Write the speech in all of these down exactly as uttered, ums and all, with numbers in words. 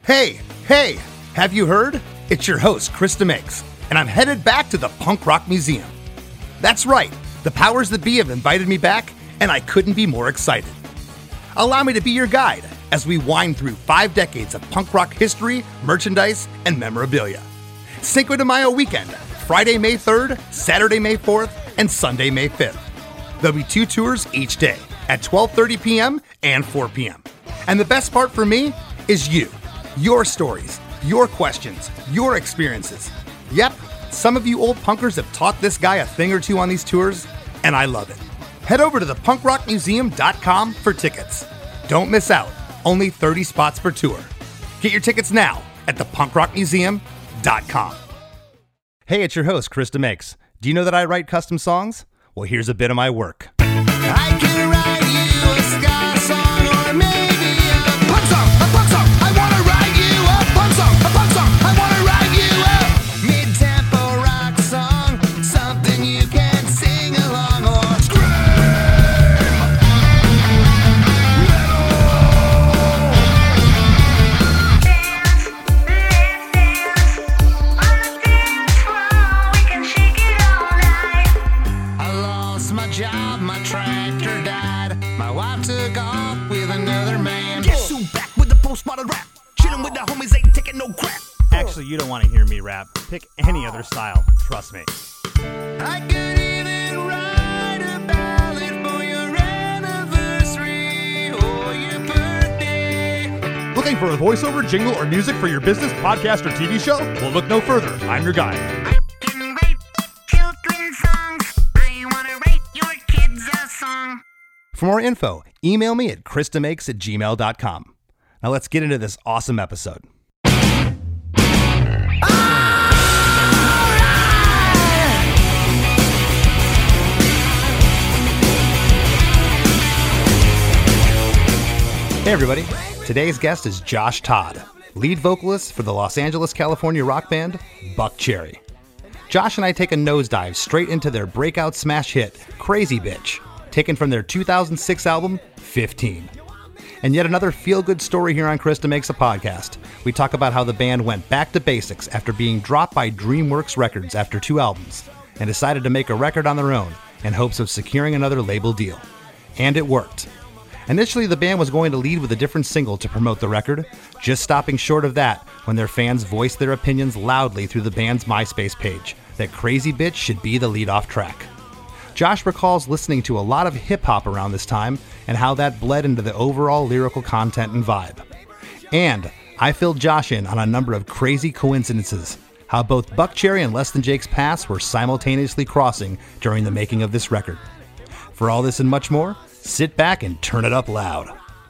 Hey, hey, have you heard? It's your host, Chris DeMakes, and I'm headed back to the Punk Rock Museum. That's right, the powers that be have invited me back, and I couldn't be more excited. Allow me to be your guide as we wind through five decades of punk rock history, merchandise, and memorabilia. Cinco de Mayo weekend, Friday, May third, Saturday, May fourth, and Sunday, May fifth. There'll be two tours each day at twelve thirty p.m. and four p.m. And the best part for me is you. Your stories, your questions, your experiences. Yep, some of you old punkers have taught this guy a thing or two on these tours, and I love it. Head over to the punk rock museum dot com for tickets. Don't miss out. Only thirty spots per tour. Get your tickets now at the punk rock museum dot com. Hey, it's your host, Chris DeMakes. Do you know that I write custom songs? Well, here's a bit of my work. I can write you a ska song or maybe a punk song, a punk song. I wanna write you a punk song, a punk song. I wanna write you a mid-tempo rock song, something you can sing along or scream. I lost my job, my tractor died. My wife took off with another man. Guess who back with the postmodern rap? Chillin' with the homies, ain't taking no crap. Actually, you don't want to hear me rap. Pick any other style. Trust me. I could even write a ballad for your anniversary or your birthday. Looking for a voiceover, jingle, or music for your business, podcast, or T V show? Well, look no further. I'm your guy. I can write children's songs. I wanna write your kids a song. For more info, email me at chris demakes at gmail dot com. Now let's get into this awesome episode. Hey everybody, today's guest is Josh Todd, lead vocalist for the Los Angeles, California rock band Buckcherry. Josh and I take a nosedive straight into their breakout smash hit, Crazy Bitch, taken from their two thousand six album, fifteen. And yet another feel-good story here on Chris DeMakes a Podcast. We talk about how the band went back to basics after being dropped by DreamWorks Records after two albums, and decided to make a record on their own in hopes of securing another label deal. And it worked. Initially, the band was going to lead with a different single to promote the record, just stopping short of that when their fans voiced their opinions loudly through the band's MySpace page that Crazy Bitch should be the lead-off track. Josh recalls listening to a lot of hip-hop around this time and how that bled into the overall lyrical content and vibe. And I filled Josh in on a number of crazy coincidences, how both Buckcherry and Less Than Jake's paths were simultaneously crossing during the making of this record. For all this and much more, sit back and turn it up loud.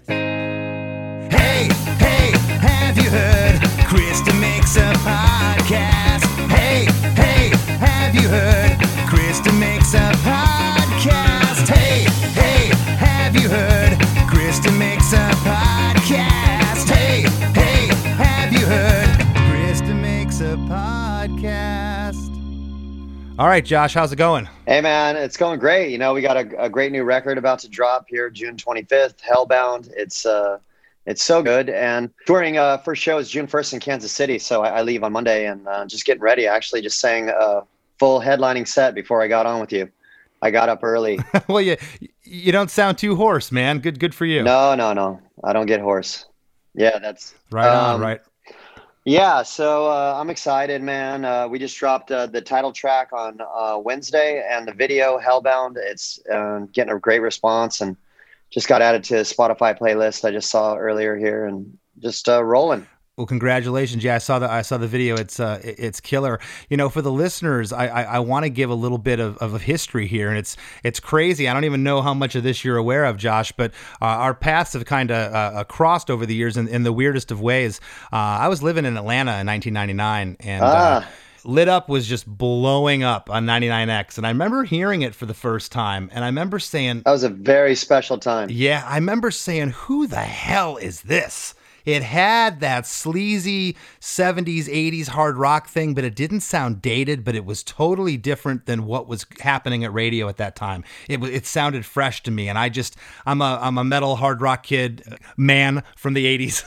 Hey, hey, have you heard? Chris DeMakes a Podcast. Hey, hey, have you heard? Chris DeMakes a Podcast. Hey, hey, have you heard? Chris DeMakes a Podcast. Hey, hey, have you heard? Chris DeMakes a Podcast. All right, Josh, how's it going? Hey, man, it's going great. You know, we got a, a great new record about to drop here June twenty-fifth, Hellbound. It's uh, it's so good. And touring uh, first show is June first in Kansas City, so I, I leave on Monday and uh, just getting ready. I actually just sang a full headlining set before I got on with you. I got up early. Well, you you don't sound too hoarse, man. Good good for you. No, no, no. I don't get hoarse. Yeah, that's... Right on, um, right. Yeah, so uh, I'm excited, man. Uh, we just dropped uh, the title track on uh, Wednesday, and the video, Hellbound, it's uh, getting a great response, and just got added to a Spotify playlist I just saw earlier here, and just uh, rolling. Well, congratulations. Yeah, I saw the I saw the video. It's uh, it's killer. You know, for the listeners, I I, I want to give a little bit of, of history here, and it's it's crazy. I don't even know how much of this you're aware of, Josh, but uh, our paths have kind of uh, crossed over the years in, in the weirdest of ways. Uh, I was living in Atlanta in nineteen ninety-nine, and Ah. uh, Lit Up was just blowing up on ninety-nine X, and I remember hearing it for the first time, and I remember saying, That was a very special time. yeah, I remember saying, who the hell is this? it had that sleazy seventies, eighties hard rock thing, but it didn't sound dated, but it was totally different than what was happening at radio at that time. It w- it sounded fresh to me, and I just, I'm a I'm a metal hard rock kid, man from the eighties,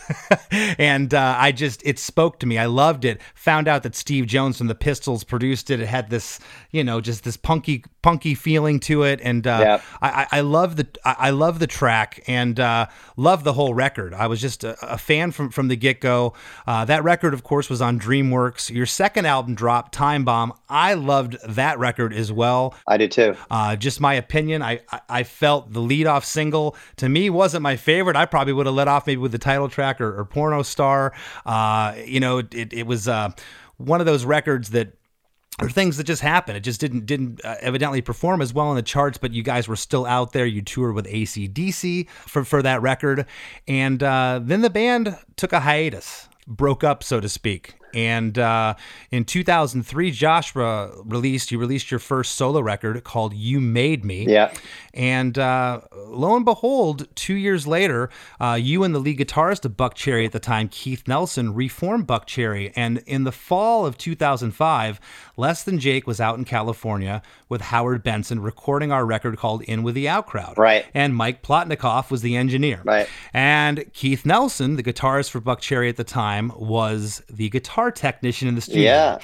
and uh, I just, it spoke to me. I loved it. Found out that Steve Jones from the Pistols produced it. It had this, you know, just this punky punky feeling to it, and uh, yeah. I, I love the I, I love the track, and uh, love the whole record. I was just a, a fan from from the get go. Uh, that record, of course, was on DreamWorks. Your second album dropped, Time Bomb. I loved that record as well. I do too. Uh, just my opinion. I, I I felt the lead-off single to me wasn't my favorite. I probably would have let off maybe with the title track or, or Porno Star. Uh, you know, it it was uh, one of those records that, or things that just happened. It just didn't didn't uh, evidently perform as well on the charts, but you guys were still out there. You toured with A C D C for, for that record. And uh, then the band took a hiatus, broke up, so to speak. And uh, in two thousand three, Joshua released, you released your first solo record called You Made Me. Yeah. And uh, lo and behold, two years later, uh, you and the lead guitarist of Buckcherry at the time, Keith Nelson, reformed Buckcherry. And in the fall of two thousand five, Less Than Jake was out in California with Howard Benson recording our record called In With the Out Crowd. Right. And Mike Plotnikoff was the engineer. Right. And Keith Nelson, the guitarist for Buckcherry at the time, was the guitar technician in the studio. Yeah.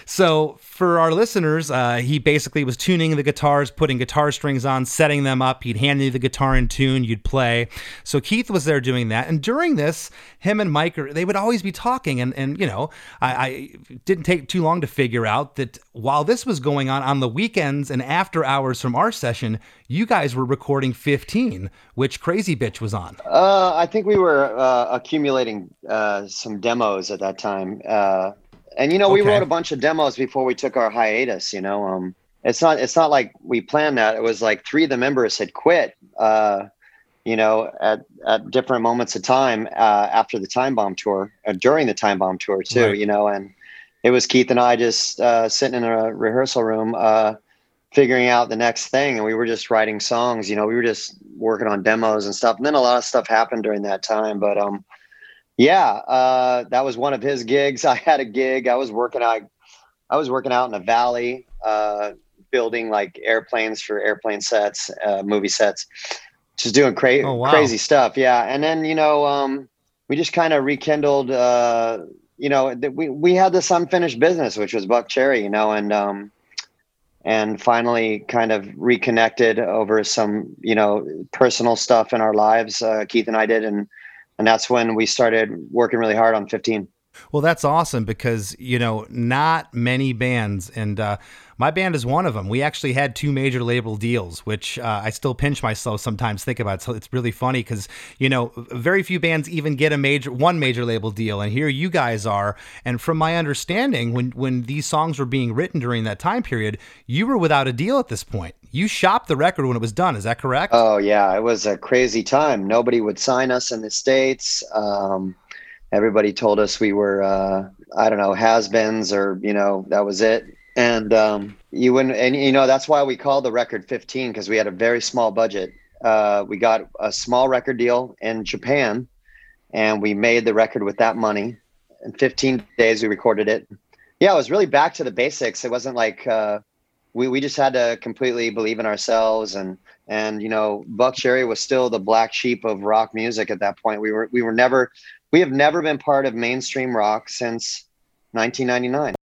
So for our listeners, uh, he basically was tuning the guitars, putting guitar strings on, setting them up. He'd hand you the guitar in tune, you'd play. So Keith was there doing that. And during this, him and Mike, they would always be talking. And, and you know, I, I didn't take too long to figure out that while this was going on on the weekends and after hours from our session, you guys were recording fifteen, which Crazy Bitch was on. Uh, I think we were uh, accumulating uh, some demos at that time. Uh, and, you know, we Okay. wrote a bunch of demos before we took our hiatus, you know. Um, it's not it's not like we planned that. It was like three of the members had quit, uh, you know, at, at different moments of time uh, after the Time Bomb tour, uh, during the Time Bomb tour, too, Right. you know. And it was Keith and I just uh, sitting in a rehearsal room uh, figuring out the next thing. And we were just writing songs, you know, we were just working on demos and stuff. And then a lot of stuff happened during that time. But um, yeah, uh, that was one of his gigs. I had a gig. I was working out. I was working out in the valley, uh, building like airplanes for airplane sets, uh, movie sets, just doing cra- Oh, wow. crazy stuff. Yeah. And then, you know, um, we just kind of rekindled, uh, you know, th- we, we had this unfinished business, which was Buckcherry, you know, and, um, and finally kind of reconnected over some, you know, personal stuff in our lives. Uh, Keith and I did. And, and that's when we started working really hard on fifteen. Well, that's awesome because, you know, not many bands, and uh, my band is one of them. We actually had two major label deals, which uh, I still pinch myself sometimes think about. So it's really funny because, you know, very few bands even get a major, one major label deal. And here you guys are. And from my understanding, when, when these songs were being written during that time period, you were without a deal at this point. You shopped the record when it was done. Is that correct? Oh, yeah. It was a crazy time. Nobody would sign us in the States. Um, everybody told us we were, uh, I don't know, has-beens or, you know, that was it. And um, you wouldn't, and, you know, that's why we called the record fifteen, because we had a very small budget. Uh, we got a small record deal in Japan, and we made the record with that money. In fifteen days, we recorded it. Yeah, it was really back to the basics. It wasn't like, uh, we, we just had to completely believe in ourselves. And, and, you know, Buckcherry was still the black sheep of rock music at that point. We were, we were never, we have never been part of mainstream rock since nineteen ninety-nine,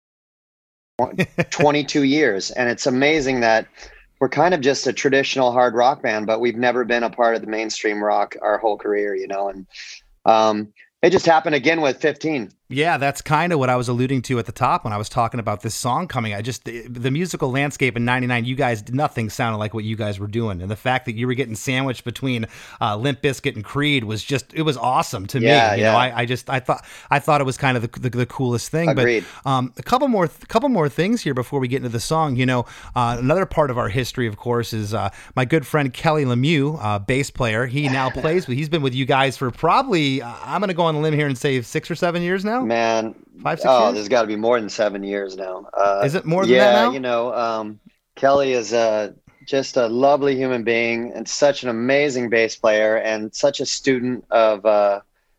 twenty-two years. And it's amazing that we're kind of just a traditional hard rock band, but we've never been a part of the mainstream rock our whole career, you know, and um, it just happened again with fifteen. Yeah, that's kind of what I was alluding to at the top when I was talking about this song coming. I just, the, the musical landscape in ninety-nine, you guys, nothing sounded like what you guys were doing. And the fact that you were getting sandwiched between uh, Limp Bizkit and Creed was just, it was awesome to Yeah, me. You yeah. know, I, I just, I thought, I thought it was kind of the, the, the coolest thing. Agreed. But um, a couple more, th- couple more things here before we get into the song. You know, uh, another part of our history, of course, is uh, my good friend Kelly Lemieux, uh, bass player. He now plays with, he's been with you guys for probably, uh, I'm going to go on a limb here and say six or seven years now. Man, Five, six oh, years? there's got to be more than seven years now. Uh, Is it more than yeah, that now? you know, um, Kelly is uh, just a lovely human being and such an amazing bass player and such a student of uh,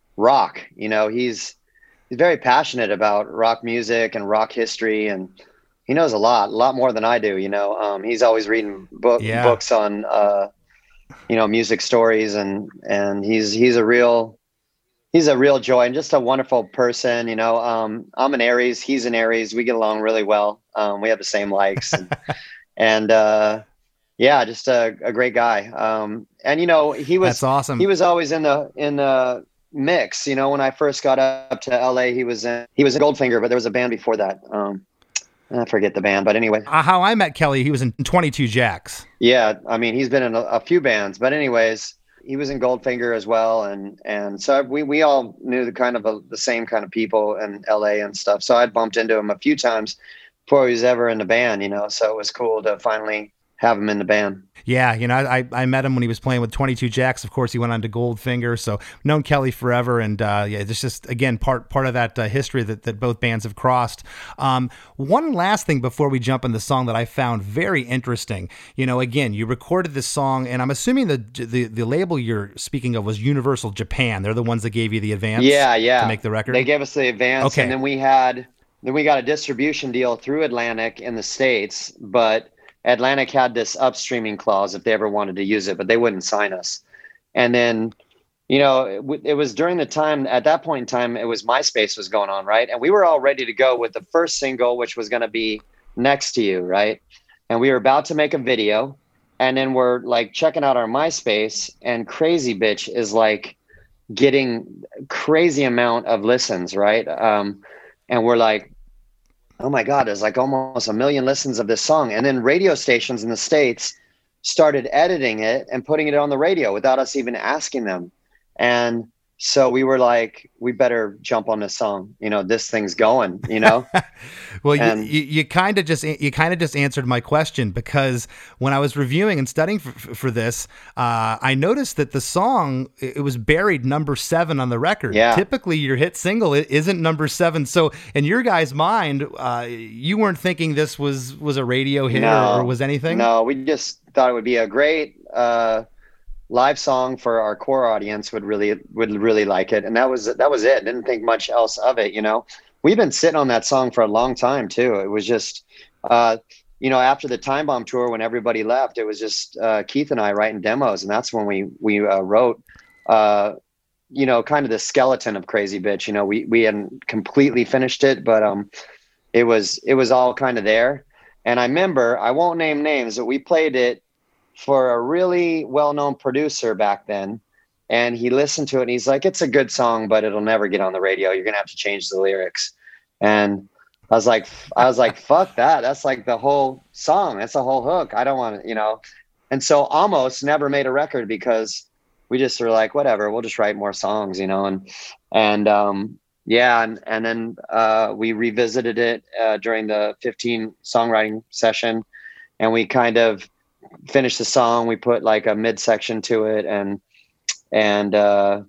rock. You know, he's he's very passionate about rock music and rock history, and he knows a lot, a lot more than I do. You know, um, he's always reading book Yeah. books on uh, you know, music stories, and and he's he's a real he's a real joy and just a wonderful person. You know, um, I'm an Aries, he's an Aries. We get along really well. Um, we have the same likes, and, and uh, yeah, just a, a great guy. Um, and you know, he was That's awesome. He was always in the in the mix. You know, when I first got up to L A, he was in he was in Goldfinger, but there was a band before that. Um, I forget the band, but anyway. Uh, how I met Kelly, he was in twenty-two Jacks. Yeah, I mean, he's been in a, a few bands, but anyways, he was in Goldfinger as well, and and so we we all knew the kind of a, the same kind of people in L A and stuff. So I'd bumped into him a few times before he was ever in the band, you know. So it was cool to finally have him in the band. Yeah, you know, I I met him when he was playing with twenty-two Jacks. Of course, he went on to Goldfinger, so known Kelly forever, and uh, yeah, it's just again part part of that uh, history that, that both bands have crossed. Um, one last thing before we jump in the song that I found very interesting. You know, again, you recorded this song, and I'm assuming the the the label you're speaking of was Universal Japan. They're the ones that gave you the advance. Yeah, yeah. To make the record. They gave us the advance, Okay. and then we had then we got a distribution deal through Atlantic in the States, but Atlantic had this upstreaming clause if they ever wanted to use it, but they wouldn't sign us. And then, you know, it, it was during the time, at that point in time, it was MySpace was going on, right? And we were all ready to go with the first single, which was going to be Next to You, right? And we were about to make a video, and then we're like checking out our MySpace, and Crazy Bitch is like getting crazy amount of listens, right? Um, and we're like, oh my God, there's like almost a million listens of this song. And then radio stations in the States started editing it and putting it on the radio without us even asking them. And so we were like, we better jump on this song. You know, this thing's going, you know? Well, you, And- you, you kind of just you kind of just answered my question, because when I was reviewing and studying for, for this, uh, I noticed that the song, it was buried number seven on the record. Yeah. Typically, your hit single it isn't number seven. So in your guys' mind, uh, you weren't thinking this was was a radio hit No, or, or was anything? No, we just thought it would be a great uh, live song for our core audience would really would really like it, and that was that was it. Didn't think much else of it, you know. We've been sitting on that song for a long time too. It was just, uh, you know, after the Time Bomb tour when everybody left, it was just uh, Keith and I writing demos, and that's when we we uh, wrote, uh, you know, kind of the skeleton of Crazy Bitch. You know, we we hadn't completely finished it, but um, it was it was all kind of there. And I remember, I won't name names, but we played it for a really well-known producer back then. And he listened to it and he's like, it's a good song, but it'll never get on the radio. You're going to have to change the lyrics. And I was like, I was like, fuck that. That's like the whole song. That's the whole hook. I don't want to, you know? And so almost never made a record because we just were like, whatever, we'll just write more songs, you know? And, and, um, yeah. And, and then, uh, we revisited it, uh, during the fifteen songwriting session, and we kind of finished the song. We put like a midsection to it, and, and, uh,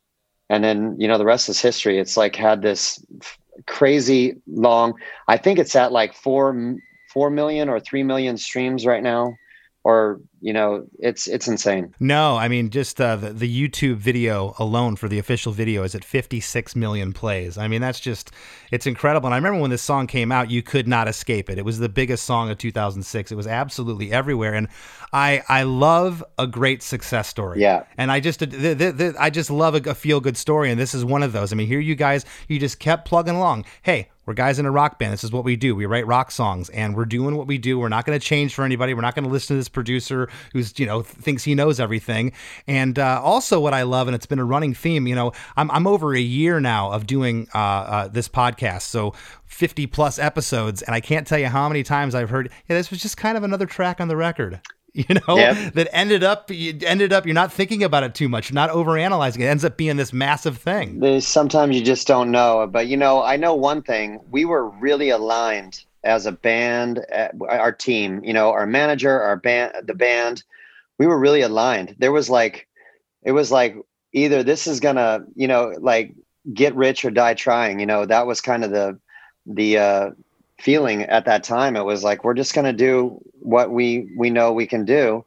and then, you know, the rest is history. It's like had this f- crazy long, I think it's at like four, four million or three million streams right now. Or, you know, it's it's insane. No, I mean, just uh, the, the YouTube video alone for the official video is at fifty-six million plays. I mean, that's just, it's incredible. And I remember when this song came out, you could not escape it. It was the biggest song of two thousand six. It was absolutely everywhere. And I I love a great success story. Yeah. And I just, the, the, the, I just love a, a feel-good story. And this is one of those. I mean, here you guys, you just kept plugging along. Hey, we're guys in a rock band. This is what we do. We write rock songs, and we're doing what we do. We're not going to change for anybody. We're not going to listen to this producer who's, you know, thinks he knows everything. And uh, also what I love, and it's been a running theme, you know, I'm, I'm over a year now of doing uh, uh, this podcast. So fifty plus episodes. And I can't tell you how many times I've heard, yeah, this was just kind of another track on the record. You know, Yep. that ended up, you ended up, you're not thinking about it too much, you're not overanalyzing it. It ends up being this massive thing. There's sometimes you just don't know. But, you know, I know one thing. We were really aligned as a band, uh, our team, you know, our manager, our band, the band, we were really aligned. There was like, it was like either this is gonna, you know, like get rich or die trying, you know. That was kind of the, the, uh, feeling at that time. It was like, we're just going to do what we, we know we can do.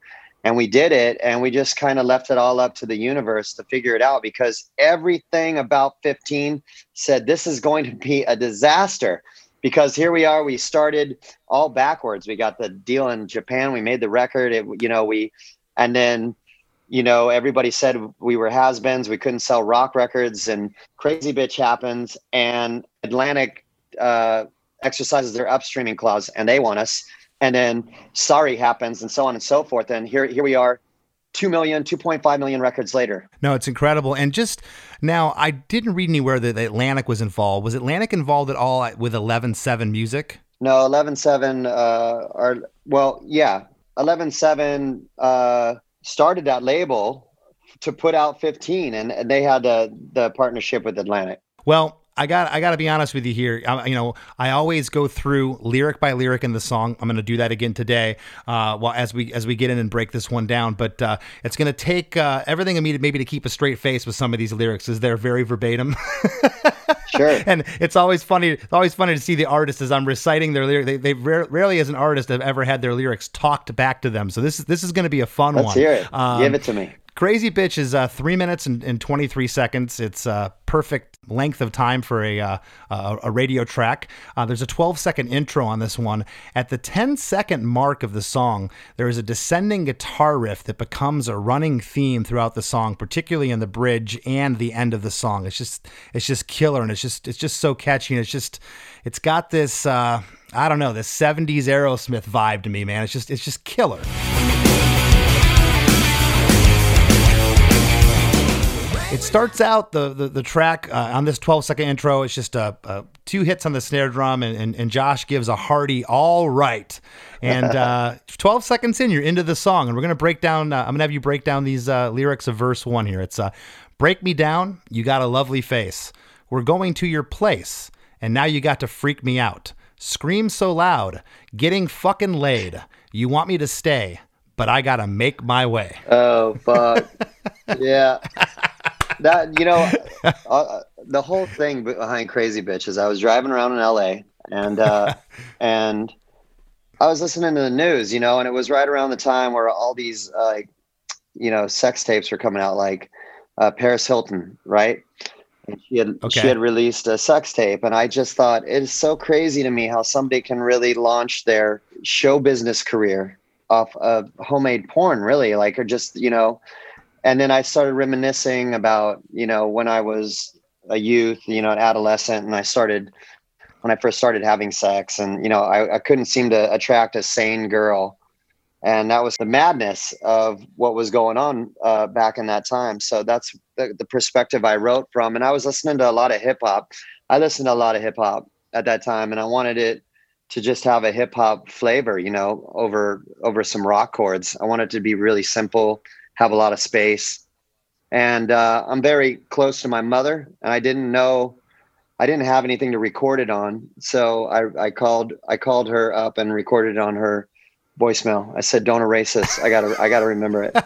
and we did it, and we just kind of left it all up to the universe to figure it out, because everything about fifteen said this is going to be a disaster. Because here we are, we started all backwards. We got the deal in Japan, we made the record, it, you know, we, and then, you know, everybody said we were has-beens, we couldn't sell rock records, and Crazy Bitch happens, and Atlantic uh, exercises their upstreaming clause, and they want us. And then Sorry happens, and so on and so forth. And here, here we are, two million, two point five million records later. No, it's incredible. And just now, I didn't read anywhere that Atlantic was involved. Was Atlantic involved at all with eleven seven Music? No, eleven seven, uh, are, well, yeah, eleven seven uh, started that label to put out fifteen, and, and they had uh, the partnership with Atlantic. Well, I got I got to be honest with you here. I, you know, I always go through lyric by lyric in the song. I'm going to do that again today. Uh, well, as we as we get in and break this one down, but uh, it's going to take uh, everything in me to maybe to keep a straight face with some of these lyrics, as they're very verbatim. Sure. And it's always funny. It's always funny to see the artist as I'm reciting their lyrics. They, they rare, rarely, as an artist, have ever had their lyrics talked back to them. So this is this is going to be a fun Let's one. Let's hear it. Um, Give it to me. Crazy Bitch is uh, three minutes and, and twenty-three seconds. It's a uh, perfect length of time for a uh, a, a radio track. Uh, there's a twelve second intro on this one. At the ten second mark of the song, there is a descending guitar riff that becomes a running theme throughout the song, particularly in the bridge and the end of the song. It's just it's just killer, and it's just it's just so catchy, and it's just it's got this uh, I don't know, this seventies Aerosmith vibe to me, man. It's just it's just killer. It starts out the the, the track uh, on this twelve second intro. It's just uh, uh, two hits on the snare drum, and, and, and Josh gives a hearty "all right." And uh, twelve seconds in, you're into the song, and we're gonna break down. Uh, I'm gonna have you break down these uh, lyrics of verse one here. It's uh, "Break me down, you got a lovely face. We're going to your place, and now you got to freak me out. Scream so loud, getting fucking laid. You want me to stay, but I gotta make my way." Oh fuck, yeah. That, you know, uh, the whole thing behind Crazy Bitch is I was driving around in L A, and uh, and I was listening to the news, you know, and it was right around the time where all these, uh, you know, sex tapes were coming out, like uh, Paris Hilton, right? And she had okay. she had released a sex tape, and I just thought, it is so crazy to me how somebody can really launch their show business career off of homemade porn, really, like, or just, you know. And then I started reminiscing about, you know, when I was a youth, you know, an adolescent, and I started, when I first started having sex, and, you know, I, I couldn't seem to attract a sane girl. And that was the madness of what was going on uh, back in that time. So that's the, the perspective I wrote from. And I was listening to a lot of hip hop. I listened to a lot of hip hop at that time, and I wanted it to just have a hip hop flavor, you know, over, over some rock chords. I wanted it to be really simple, have a lot of space. And uh, I'm very close to my mother, and I didn't know, I didn't have anything to record it on. So I, I called, I called her up and recorded it on her voicemail. I said, "Don't erase this. I gotta, I gotta remember it."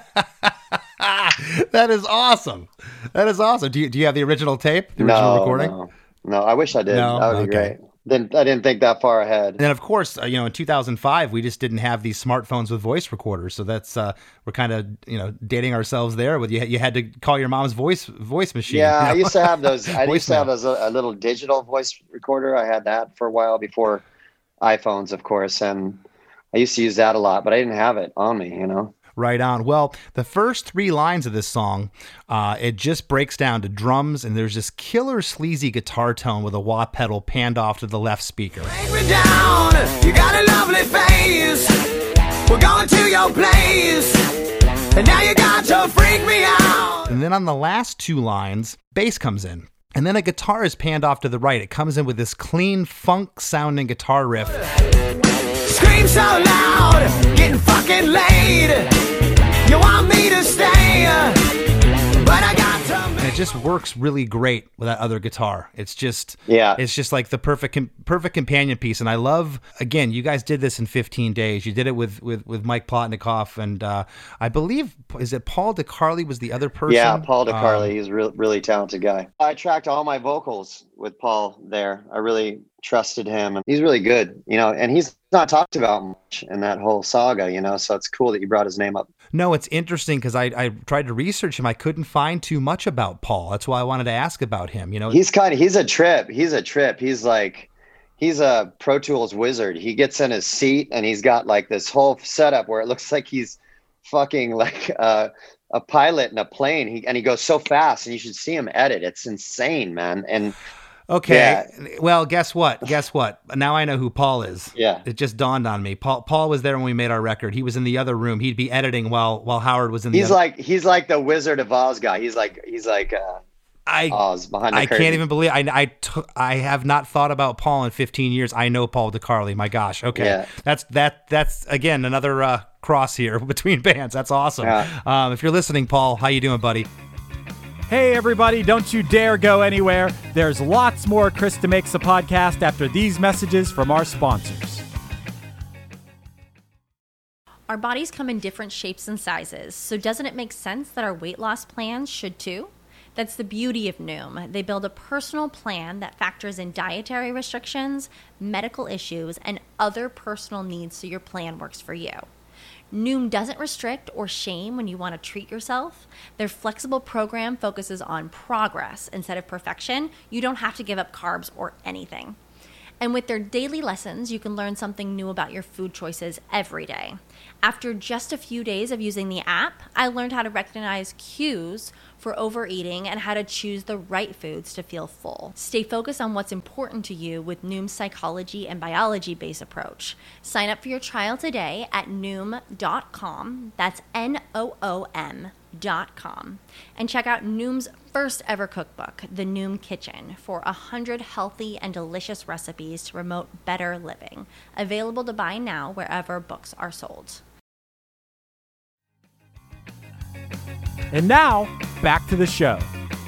That is awesome. That is awesome. Do you, do you have the original tape, the original no, recording? No, no, I wish I did. No? That would be okay. great. Then I didn't think that far ahead. And then, of course, uh, you know, in two thousand five, we just didn't have these smartphones with voice recorders. So that's uh, we're kind of, you know, dating ourselves there. With you, you had to call your mom's voice voice machine. Yeah, you know? I used to have those. I used to have those, a, a little digital voice recorder. I had that for a while before iPhones, of course, and I used to use that a lot. But I didn't have it on me, you know. Right on. Well, the first three lines of this song, uh, it just breaks down to drums, and there's this killer sleazy guitar tone with a wah pedal panned off to the left speaker. Break me down, you got a lovely face. We're going to your place, and now you got to freak me out. And then on the last two lines, bass comes in. And then a guitar is panned off to the right. It comes in with this clean, funk-sounding guitar riff. Scream so loud, getting fucking laid. You want me to stay, but I got to. And it just works really great with that other guitar. It's just, yeah, it's just like the perfect, perfect companion piece. And I love, again, you guys did this in fifteen days. You did it with with, with Mike Plotnikoff, and uh, I believe, is it Paul DeCarli was the other person? Yeah, Paul DeCarli. Um, He's a real, really talented guy. I tracked all my vocals with Paul there. I really trusted him, and he's really good, you know, and he's not talked about much in that whole saga, you know, so it's cool that you brought his name up. No, it's interesting because I, I tried to research him. I couldn't find too much about Paul. That's why I wanted to ask about him. You know, he's kind of, he's a trip. He's a trip. He's like, he's a Pro Tools wizard. He gets in his seat and he's got like this whole setup where it looks like he's fucking like uh, a pilot in a plane. He, and he goes so fast, and you should see him edit. It's insane, man. And okay. Yeah. Well, guess what? Guess what? Now I know who Paul is. Yeah. It just dawned on me. Paul Paul was there when we made our record. He was in the other room. He'd be editing while while Howard was in the He's other. like he's like the Wizard of Oz guy. He's like he's like uh I Oz behind the I curtain. can't even believe I I, t- I have not thought about Paul in fifteen years. I know Paul DeCarli. My gosh. Okay. Yeah. That's that that's again another uh, cross here between bands. That's awesome. Yeah. Um, if you're listening, Paul, how you doing, buddy? Hey everybody, don't you dare go anywhere. There's lots more Krista Makes a Podcast after these messages from our sponsors. Our bodies come in different shapes and sizes, so doesn't it make sense that our weight loss plans should too? That's the beauty of Noom. They build a personal plan that factors in dietary restrictions, medical issues, and other personal needs so your plan works for you. Noom doesn't restrict or shame when you want to treat yourself. Their flexible program focuses on progress instead of perfection. You don't have to give up carbs or anything. And with their daily lessons, you can learn something new about your food choices every day. After just a few days of using the app, I learned how to recognize cues for overeating and how to choose the right foods to feel full. Stay focused on what's important to you with Noom's psychology and biology-based approach. Sign up for your trial today at noom dot com. That's N O O M dot com. And check out Noom's first ever cookbook, The Noom Kitchen, for one hundred healthy and delicious recipes to promote better living. Available to buy now wherever books are sold. And now, back to the show.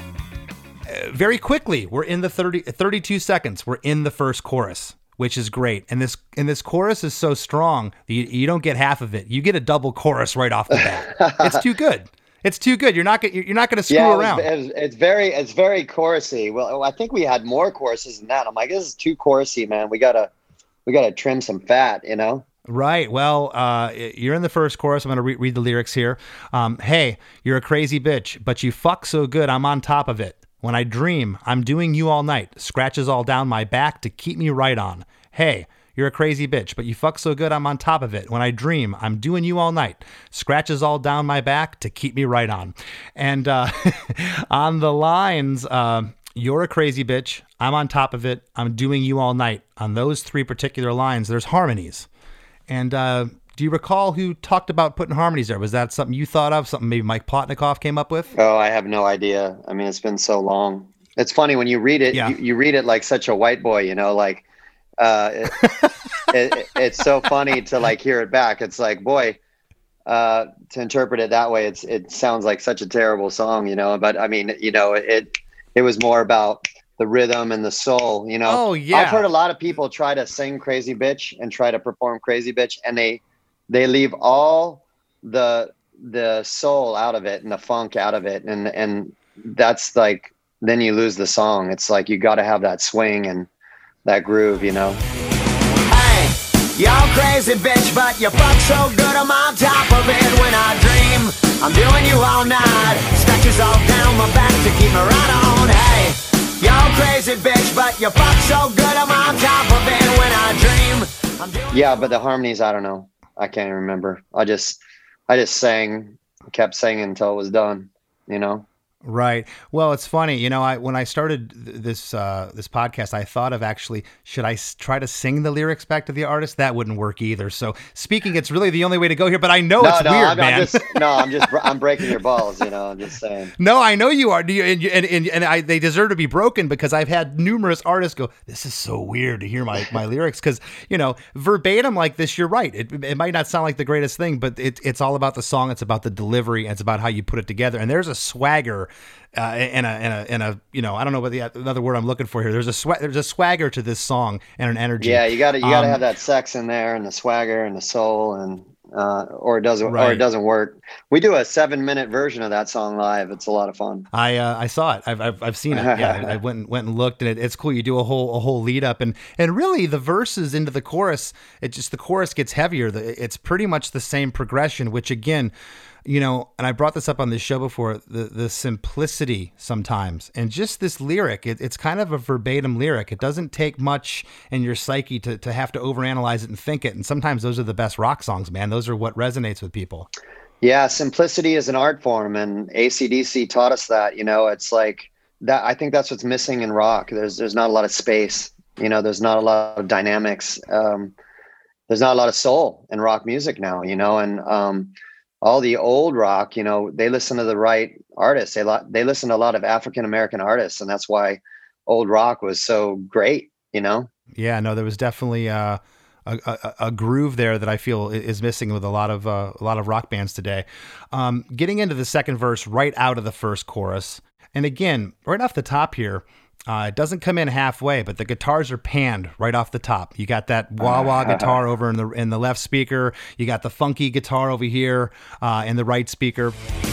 Uh, very quickly, we're in the thirty, thirty-two seconds. We're in the first chorus, which is great. And this and this chorus is so strong that you, you don't get half of it. You get a double chorus right off the bat. It's too good. It's too good. You're not you're not going to screw yeah, it was, around. It was, it's very it's very chorusy. Well, I think we had more choruses than that. I'm like, this is too chorusy, man. We gotta we gotta trim some fat, you know. Right. Well, uh, you're in the first chorus. I'm going to re- read the lyrics here. Um, hey, you're a crazy bitch, but you fuck so good, I'm on top of it. When I dream, I'm doing you all night. Scratches all down my back to keep me right on. Hey, you're a crazy bitch, but you fuck so good, I'm on top of it. When I dream, I'm doing you all night. Scratches all down my back to keep me right on. And uh, on the lines, uh, you're a crazy bitch, I'm on top of it, I'm doing you all night. On those three particular lines, there's harmonies. And uh, do you recall who talked about putting harmonies there? Was that something you thought of? Something maybe Mike Plotnikoff came up with? Oh, I have no idea. I mean, it's been so long. It's funny when you read it, Yeah. you, you read it like such a white boy, you know, like uh, it, it, it's so funny to like hear it back. It's like, boy, uh, to interpret it that way, it's it sounds like such a terrible song, you know, but I mean, you know, it it was more about the rhythm and the soul, you know. Oh, yeah. I've heard a lot of people try to sing Crazy Bitch and try to perform Crazy Bitch, and they they leave all the the soul out of it and the funk out of it, and and that's like, then you lose the song. It's like you got to have that swing and that groove, you know. Hey, you're crazy bitch, but you fuck so good I'm on top of it. When I dream, I'm doing you all night. Scratches all down my back to keep me right on. Hey, you're crazy bitch, but you fuck so good I'm on top of it. When I dream, I'm doing Yeah, but the harmonies, I don't know. I can't even remember. I just I just sang, kept singing until it was done, you know. Right. Well, it's funny, you know, I when I started th- this uh, this podcast, I thought of actually, should I s- try to sing the lyrics back to the artist? That wouldn't work either. So speaking, it's really the only way to go here, but I know No, it's no, weird, I'm, man. I'm just no, I'm just I'm breaking your balls, you know. I'm just saying. No, I know you are. Do you, and, and, and, and I, they deserve to be broken, because I've had numerous artists go, this is so weird to hear my, my lyrics. Because, you know, verbatim like this, you're right. It, it might not sound like the greatest thing, but it, it's all about the song. It's about the delivery. And it's about how you put it together. And there's a swagger uh, and a and a and a you know I don't know what the another word I'm looking for here. There's a swa- there's a swagger to this song and an energy. Yeah, you got to you got to Um, have that sex in there and the swagger and the soul, and uh, or it doesn't or Right. it doesn't work. We do a seven minute version of that song live. It's a lot of fun. I uh, I saw it. I've I've, I've seen it. Yeah, I, I went and, went and looked, and it, it's cool. You do a whole a whole lead up, and and really the verses into the chorus. It just the chorus gets heavier. The, it's pretty much the same progression, which again, you know, and I brought this up on this show before. The the simplicity sometimes, and just this lyric. It, it's kind of a verbatim lyric. It doesn't take much in your psyche to to have to overanalyze it and think it. And sometimes those are the best rock songs, man. Those are what resonates with people. Yeah, simplicity is an art form, and A C D C taught us that. You know, it's like that. I think that's what's missing in rock. There's there's not a lot of space. You know, there's not a lot of dynamics. Um, there's not a lot of soul in rock music now. You know, and um, all the old rock, you know, they listen to the right artists. They lo- they listen to a lot of African American artists, and that's why old rock was so great. You know. Yeah, no, there was definitely uh, a, a, a groove there that I feel is missing with a lot of uh, a lot of rock bands today. Um, getting into the second verse right out of the first chorus, and again, right off the top here, uh, it doesn't come in halfway, but the guitars are panned right off the top. You got that wah wah guitar over in the in the left speaker. You got the funky guitar over here uh, in the right speaker.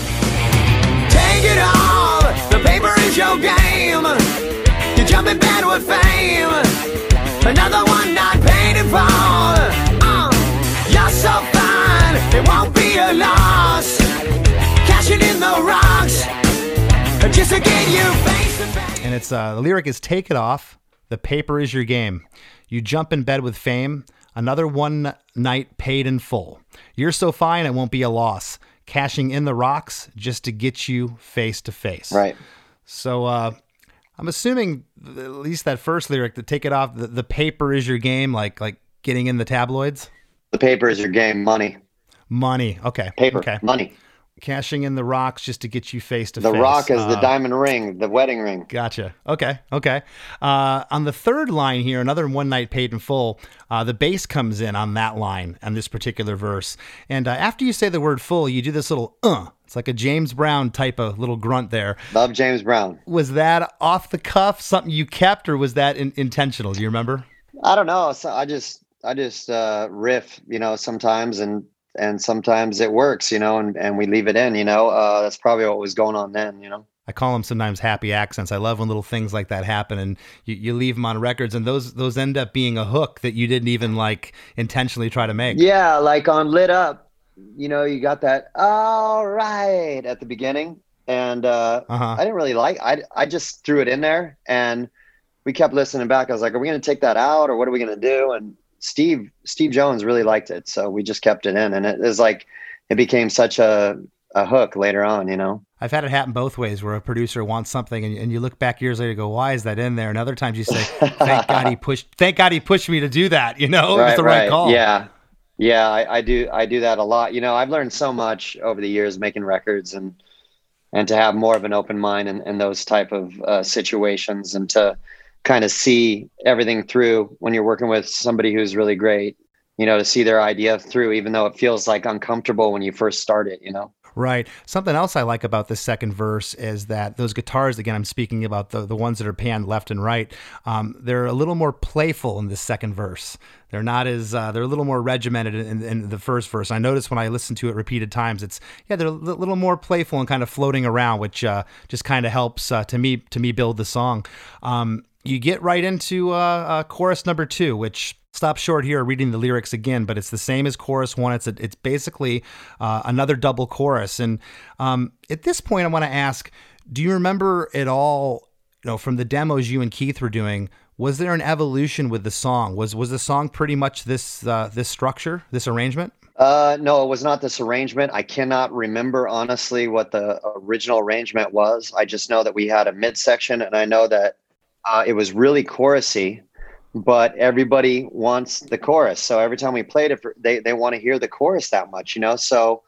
Take it all, the paper is your game. You're jumping bad with fame. Another one not paid in full. Uh, you're so fine, it won't be a loss. Cashing in the rocks, just to get you face to face. And it's uh, the lyric is "Take it off, the paper is your game. You jump in bed with fame. Another one night paid in full. You're so fine, it won't be a loss. Cashing in the rocks just to get you face to face." Right. So uh, I'm assuming at least that first lyric, to take it off, the, the paper is your game, like like getting in the tabloids. The paper is your game. Money, Money. Okay. paper, Okay. money. Cashing in the rocks just to get you face to The face. rock is the Uh, diamond ring, the wedding ring. Gotcha. Okay. Okay. Uh, on the third line here, another one night paid in full. Uh, the bass comes in on that line on this particular verse, and uh, after you say the word "full," you do this little "uh." It's like a James Brown type of little grunt there. Love James Brown. Was that off the cuff, something you kept, or was that in- intentional? Do you remember? I don't know. So I just I just uh, riff, you know, sometimes, and and sometimes it works, you know, and, and we leave it in, you know. Uh, that's probably what was going on then, you know. I call them sometimes happy accents. I love when little things like that happen, and you, you leave them on records, and those those end up being a hook that you didn't even like intentionally try to make. Yeah, like on Lit Up, you know, you got that all right at the beginning, and uh, Uh-huh. I didn't really like. I I just threw it in there, and we kept listening back. I was like, are we going to take that out, or what are we going to do? And Steve Steve Jones really liked it, so we just kept it in, and it was like it became such a a hook later on, you know. I've had it happen both ways, where a producer wants something, and, and you look back years later and go, "Why is that in there?" And other times you say, "Thank God he pushed. Thank God he pushed me to do that." You know, it was the right, call. Yeah, yeah, I, I do. I do that a lot. You know, I've learned so much over the years making records, and and to have more of an open mind in, in those type of uh, situations, and to kind of see everything through when you're working with somebody who's really great. You know, to see their idea through, even though it feels like uncomfortable when you first start it. You know. Right. Something else I like about this second verse is that those guitars, again, I'm speaking about the, the ones that are panned left and right, um, they're a little more playful in this second verse. They're not as, uh, they're a little more regimented in, in the first verse. I noticed when I listened to it repeated times, it's, yeah, they're a little more playful and kind of floating around, which uh, just kind of helps uh, to me, to me build the song. Um, you get right into uh, uh, chorus number two, which... Stop short here reading the lyrics again, but it's the same as chorus one. It's a, it's basically uh, another double chorus. And um, at this point, I want to ask, do you remember at all, you know, from the demos you and Keith were doing, was there an evolution with the song? Was was the song pretty much this uh, this structure, this arrangement? Uh, no, it was not this arrangement. I cannot remember honestly what the original arrangement was. I just know that we had a midsection, and I know that uh, it was really chorusy. But everybody wants the chorus. So every time we played it, they, they want to hear the chorus that much, you know? So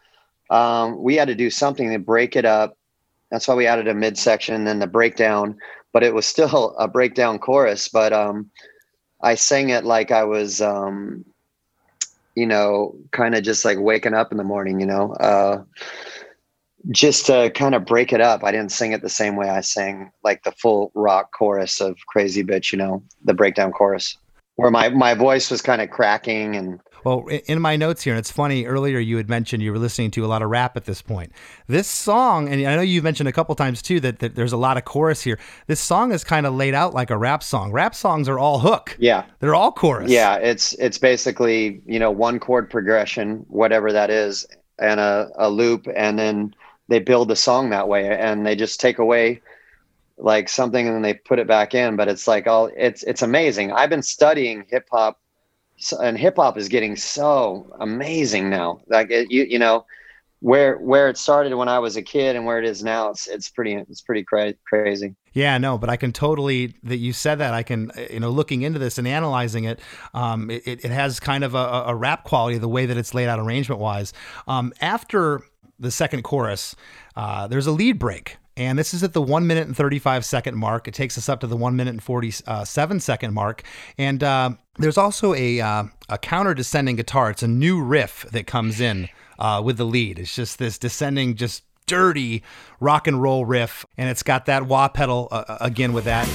um, we had to do something to break it up. That's why we added a midsection and then the breakdown, but it was still a breakdown chorus. But um, I sang it like I was, um, you know, kind of just like waking up in the morning, you know? Uh, just to kind of break it up. I didn't sing it the same way I sang like the full rock chorus of Crazy Bitch, you know, the breakdown chorus, where my, my voice was kind of cracking. And well, in my notes here, and it's funny, earlier you had mentioned you were listening to a lot of rap at this point. This song, and I know you've mentioned a couple times too that, that there's a lot of chorus here. This song is kind of laid out like a rap song. Rap songs are all hook. Yeah. They're all chorus. Yeah. It's, it's basically, you know, one chord progression, whatever that is, and a, a loop. And then they build the song that way, and they just take away like something and then they put it back in. But it's like, all it's, it's amazing. I've been studying hip hop, and hip hop is getting so amazing now. Like it, you, you know, where, where it started when I was a kid and where it is now, it's, it's pretty, it's pretty cra- crazy. Yeah, no, but I can totally, that you said that, I can, you know, looking into this and analyzing it, um, it, it has kind of a, a rap quality, the way that it's laid out arrangement wise. Um, after the second chorus, uh, there's a lead break. And this is at the one minute and thirty-five second mark. It takes us up to the one minute and forty-seven second mark. And uh, there's also a uh, a counter descending guitar. It's a new riff that comes in uh, with the lead. It's just this descending, just dirty rock and roll riff. And it's got that wah pedal uh, again with that.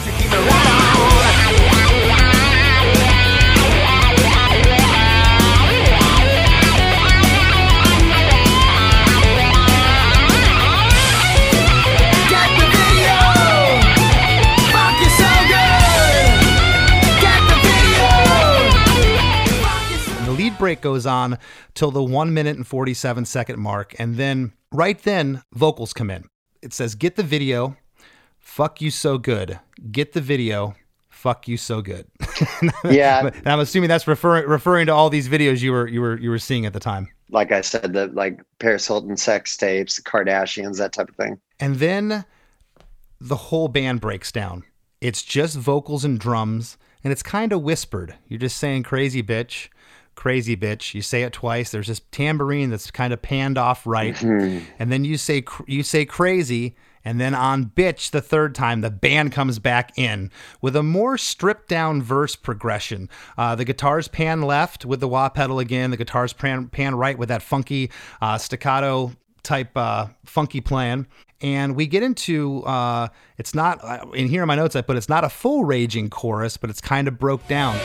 Break goes on till the one minute and forty-seven second mark. And then right then vocals come in. It says, get the video. Fuck you so good. Get the video. Fuck you so good. Yeah. And I'm assuming that's referring, referring to all these videos you were, you were, you were seeing at the time. Like I said, the like Paris Hilton sex tapes, the Kardashians, that type of thing. And then the whole band breaks down. It's just vocals and drums, and it's kind of whispered. You're just saying crazy bitch. Crazy bitch. You say it twice. There's this tambourine that's kind of panned off right. Mm-hmm. And then you say you say crazy, and then on bitch the third time, the band comes back in with a more stripped down verse progression. Uh, the guitars pan left with the wah pedal again. The guitars pan, pan right with that funky uh, staccato type uh, funky plan. And we get into, uh, it's not, uh, in here in my notes I put, it's not a full raging chorus, but it's kind of broke down.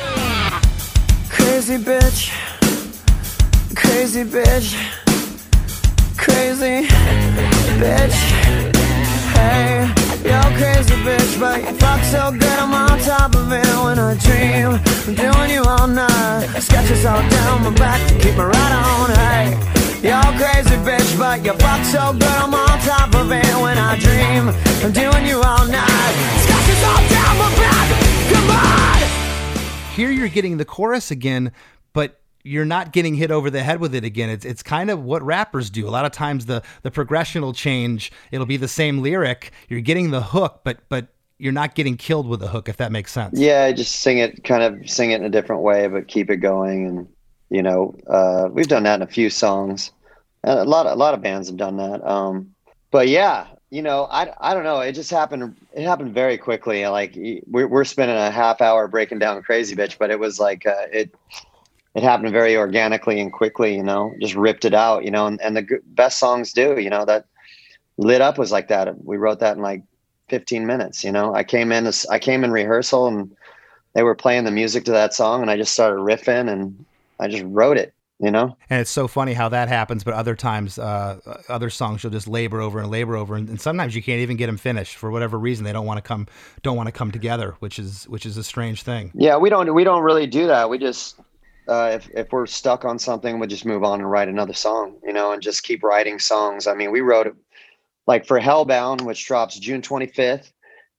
Crazy bitch, crazy bitch, crazy bitch. Hey, yo, crazy bitch, but you fuck so good I'm on top of it when I dream. I'm doing you all night, sketches all down my back to keep me right on. Hey, yo, crazy bitch, but you fuck so good I'm on top of it when I dream. I'm doing you all night, sketches all down my back. Come on. Here you're getting the chorus again, but you're not getting hit over the head with it again. It's it's kind of what rappers do. A lot of times the the progression will change. It'll be the same lyric. You're getting the hook, but but you're not getting killed with the hook, if that makes sense. Yeah, just sing it, kind of sing it in a different way, but keep it going. And you know, uh, we've done that in a few songs. A lot of a lot of bands have done that. Um, but yeah. You know, I, I don't know. It just happened. It happened very quickly. Like we're we're spending a half hour breaking down Crazy Bitch, but it was like uh, it it happened very organically and quickly. You know, just ripped it out. You know, and, and the g- best songs do. You know, that Lit Up was like that. We wrote that in like fifteen minutes. You know, I came in this, I came in rehearsal and they were playing the music to that song, and I just started riffing and I just wrote it. You know, and it's so funny how that happens. But other times, uh, other songs you'll just labor over and labor over, and, and sometimes you can't even get them finished for whatever reason. They don't want to come, don't want to come together, which is which is a strange thing. Yeah, we don't we don't really do that. We just uh, if if we're stuck on something, we just move on and write another song. You know, and just keep writing songs. I mean, we wrote it like for Hellbound, which drops June twenty-fifth,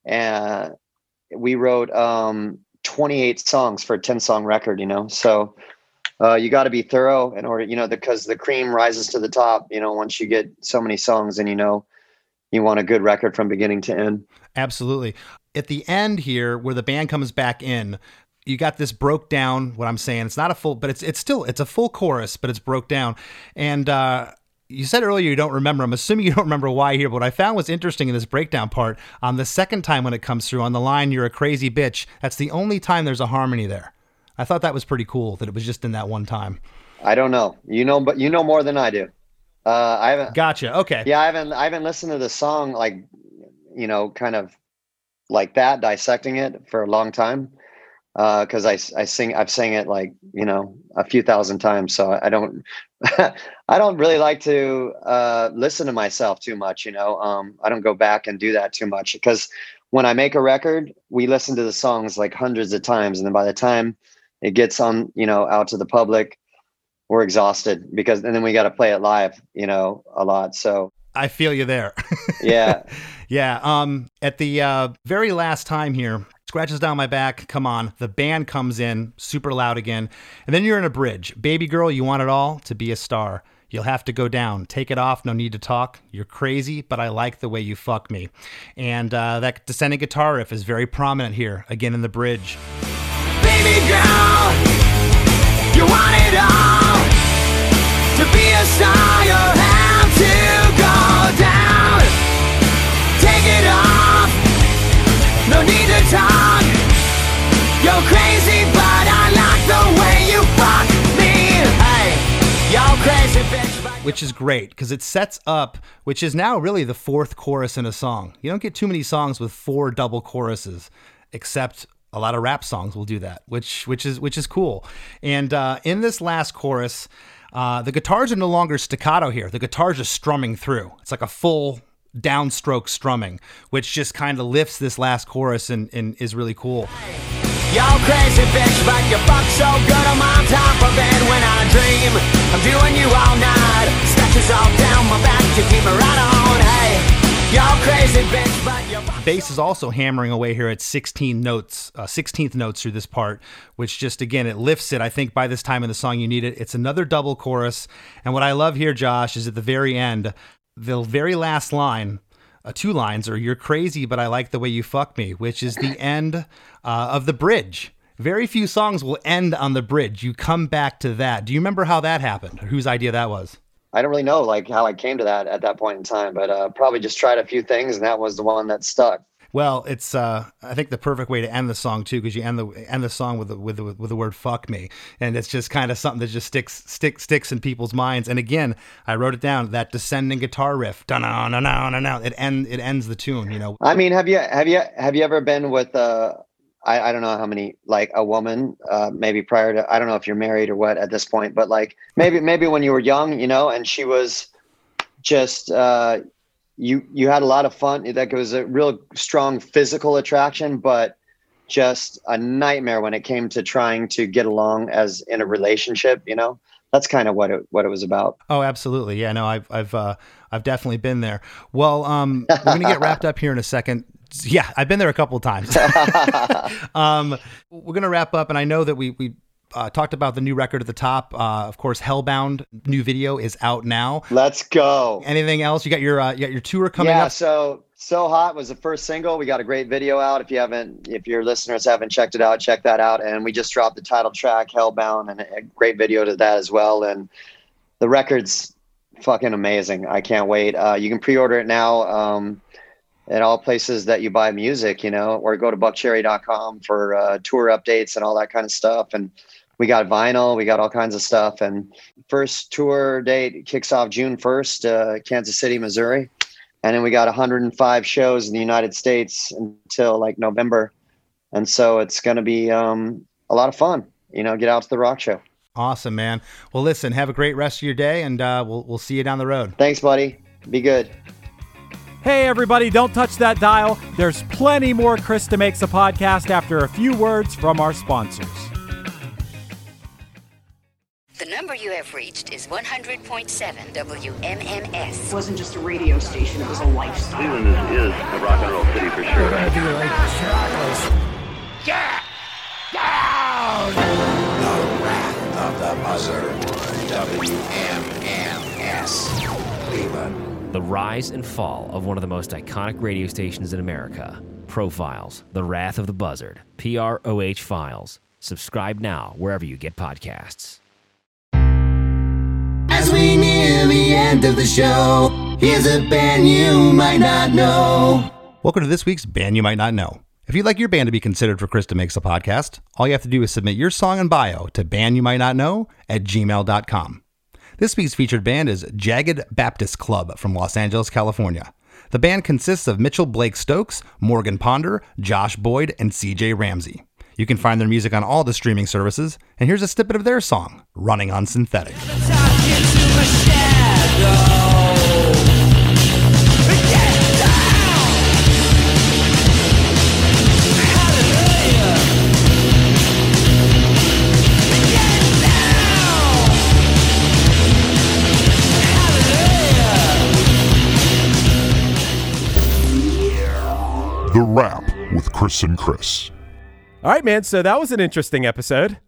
and we wrote um, twenty-eight songs for a ten song record. You know, so. Uh, you got to be thorough in order, you know, because the cream rises to the top, you know, once you get so many songs and, you know, you want a good record from beginning to end. Absolutely. At the end here, where the band comes back in, you got this broke down, what I'm saying, it's not a full, but it's, it's still, it's a full chorus, but it's broke down. And, uh, you said earlier you don't remember. I'm assuming you don't remember why here, but what I found was interesting in this breakdown part, on the second time when it comes through on the line, you're a crazy bitch. That's the only time there's a harmony there. I thought that was pretty cool that it was just in that one time. I don't know, you know, but you know more than I do. Uh, I haven't. Gotcha. Okay. Yeah, I haven't. I haven't listened to the song like, you know, kind of like that, dissecting it for a long time. Uh, cause I, I sing, I've sang it like, you know, a few thousand times. So I don't, I don't really like to, uh, listen to myself too much, you know? Um, I don't go back and do that too much, because when I make a record, we listen to the songs like hundreds of times. And then by the time it gets on, you know, out to the public, we're exhausted, because, and then we got to play it live, you know, a lot. So I feel you there. yeah. Yeah. Um, at the, uh, very last time here, scratches down my back. Come on. The band comes in super loud again. And then you're in a bridge. Baby girl, you want it all to be a star. You'll have to go down. Take it off. No need to talk. You're crazy, but I like the way you fuck me. And uh, that descending guitar riff is very prominent here, again in the bridge. Baby girl, you want it all. To be a star, you'll have to go down. Take it off. No need to talk. You're crazy, but I like the way you fuck me. Hey, you're crazy, bitch. But which is great because it sets up, which is now really the fourth chorus in a song. You don't get too many songs with four double choruses, except a lot of rap songs will do that, which which is which is cool. And uh, in this last chorus, uh, the guitars are no longer staccato here. The guitars are strumming through. It's like a full downstroke strumming, which just kind of lifts this last chorus and, and is really cool. you're crazy, bitch, but you fuck so good I'm on top of it when I dream. I'm doing you all night. Scratches all down my back to keep me right on. Hey, you're crazy, bitch, but you fuck Bass is also hammering away here at sixteen notes, uh, sixteenth notes through this part, which just, again, it lifts it. I think by this time in the song you need it. It's another double chorus. And what I love here, Josh, is at the very end, the very last line, uh, two lines are, you're crazy, but I like the way you fuck me, which is the end uh, of the bridge. Very few songs will end on the bridge. You come back to that. Do you remember how that happened? Or whose idea that was? I don't really know like how I came to that at that point in time, but uh, probably just tried a few things, and that was the one that stuck. Well, it's uh, I think the perfect way to end the song too, because you end the end the song with the, with the, with the word "fuck me," and it's just kind of something that just sticks stick sticks in people's minds. And again, I wrote it down, that descending guitar riff, da na na na na na. It end it ends the tune. You know. I mean, have you have you have you ever been with uh, I I don't know how many, like a woman, uh, maybe prior to, I don't know if you're married or what at this point, but like maybe maybe when you were young, you know, and she was just. Uh, You you had a lot of fun. Like it was a real strong physical attraction, but just a nightmare when it came to trying to get along as in a relationship. You know, that's kind of what it what it was about. Oh, absolutely. Yeah, no, I've I've uh, I've definitely been there. Well, um, we're gonna get wrapped up here in a second. Yeah, I've been there a couple of times. um, we're gonna wrap up, and I know that we we. Uh, talked about the new record at the top. Uh, of course, Hellbound new video is out now. Let's go. Anything else? You got your uh, you got your tour coming yeah, up. so So Hot was the first single. We got a great video out. If you haven't, if your listeners haven't checked it out, check that out. And we just dropped the title track, Hellbound, and a great video to that as well. And the record's fucking amazing. I can't wait. Uh, you can pre-order it now. Um, at all places that you buy music, you know, or go to buck cherry dot com for uh, tour updates and all that kind of stuff. And we got vinyl, we got all kinds of stuff. And first tour date kicks off June first, uh, Kansas City, Missouri. And then we got one hundred five shows in the United States until like November. And so it's going to be um, a lot of fun, you know, get out to the rock show. Awesome, man. Well, listen, have a great rest of your day, and uh, we'll, we'll see you down the road. Thanks, buddy. Be good. Hey, everybody, don't touch that dial. There's plenty more Krista Makes a Podcast after a few words from our sponsors. The number you have reached is one hundred point seven W M M S. It wasn't just a radio station, it was a lifestyle. Cleveland is, is a rock and roll city for sure. Yeah! Down! The Wrath of the Buzzard. W M M S. Cleveland. The rise and fall of one of the most iconic radio stations in America. Profiles, The Wrath of the Buzzard, P R O H Files. Subscribe now wherever you get podcasts. As we near the end of the show, here's a band you might not know. Welcome to this week's Band You Might Not Know. If you'd like your band to be considered for Krista Makes a Podcast, all you have to do is submit your song and bio to band you might not know at gmail dot com. This week's featured band is Jagged Baptist Club from Los Angeles, California. The band consists of Mitchell Blake Stokes, Morgan Ponder, Josh Boyd, and C J Ramsey. You can find their music on all the streaming services, and here's a snippet of their song, Running on Synthetic. The Wrap with Chris and Chris. All right, man. So that was an interesting episode.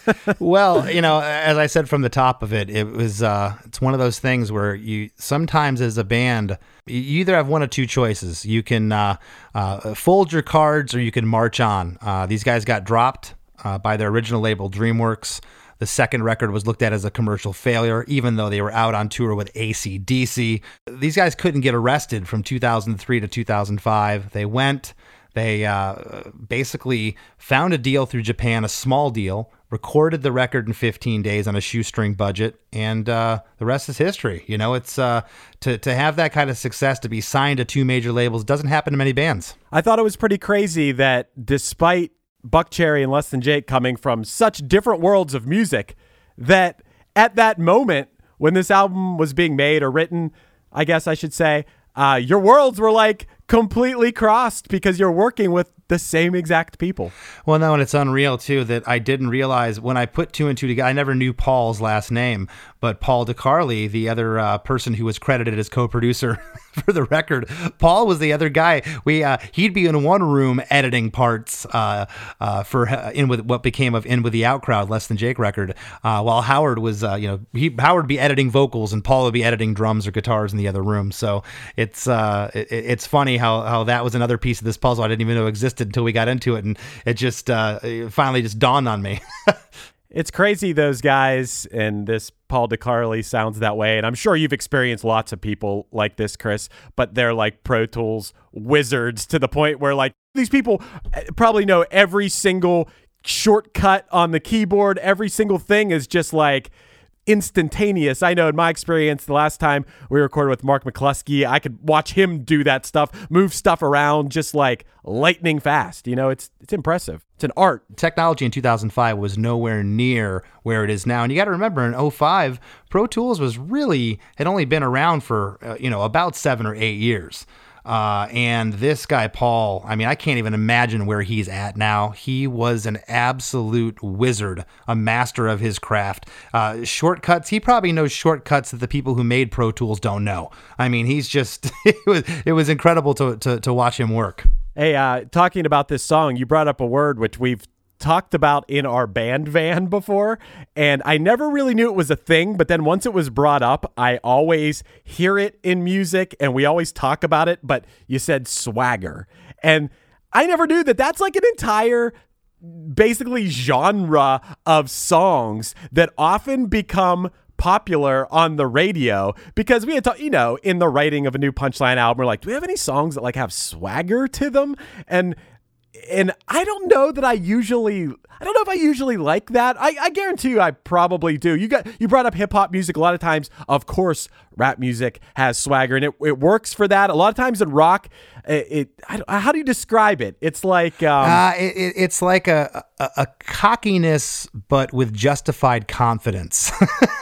Well, you know, as I said from the top of it, it was uh, it's one of those things where you sometimes as a band, you either have one of two choices. You can uh, uh, fold your cards or you can march on. Uh, these guys got dropped uh, by their original label, DreamWorks. The second record was looked at as a commercial failure, even though they were out on tour with A C D C. These guys couldn't get arrested from two thousand three to two thousand five. They went, they uh, basically found a deal through Japan, a small deal, recorded the record in fifteen days on a shoestring budget, and uh, the rest is history. You know, it's uh, to, to have that kind of success, to be signed to two major labels, doesn't happen to many bands. I thought it was pretty crazy that despite Buckcherry and Less Than Jake coming from such different worlds of music, that at that moment when this album was being made or written, I guess I should say, uh, your worlds were like completely crossed because you're working with the same exact people. Well, no, and it's unreal too that I didn't realize when I put two and two together. I never knew Paul's last name, but Paul DeCarli, the other uh, person who was credited as co-producer for the record, Paul was the other guy. We uh, he'd be in one room editing parts uh, uh, for uh, in with what became of In With the Out Crowd, Less Than Jake record, uh, while Howard was uh, you know he Howard would be editing vocals and Paul would be editing drums or guitars in the other room. So it's uh, it, it's funny how how that was another piece of this puzzle I didn't even know existed until we got into it, and it just uh, it finally just dawned on me. It's crazy, those guys, and this Paul DeCarli sounds that way, and I'm sure you've experienced lots of people like this, Chris, but they're like Pro Tools wizards to the point where like these people probably know every single shortcut on the keyboard. Every single thing is just like instantaneous. I know in my experience, the last time we recorded with Mark McCluskey, I could watch him do that stuff, move stuff around just like lightning fast. You know, it's it's impressive. It's an art. Technology in two thousand five was nowhere near where it is now. And you got to remember in oh five, Pro Tools was really, had only been around for, uh, you know, about seven or eight years. Uh, and this guy, Paul, I mean, I can't even imagine where he's at now. He was an absolute wizard, a master of his craft. Uh, shortcuts, he probably knows shortcuts that the people who made Pro Tools don't know. I mean, he's just, it was, it was incredible to, to, to watch him work. Hey, uh, talking about this song, you brought up a word which we've talked about in our band van before, and I never really knew it was a thing, but then once it was brought up, I always hear it in music and we always talk about it, but you said swagger, and I never knew that that's like an entire basically genre of songs that often become popular on the radio, because we had talked, you know, in the writing of a new Punchline album, we're like, do we have any songs that like have swagger to them? And And I don't know that I usually, I don't know if I usually like that. I, I guarantee you I probably do. You got, you brought up hip hop music. A lot of times, of course, rap music has swagger and it, it works for that. A lot of times in rock, it, it I, how do you describe it? It's like, um, uh, it, it's like a, a, a cockiness, but with justified confidence.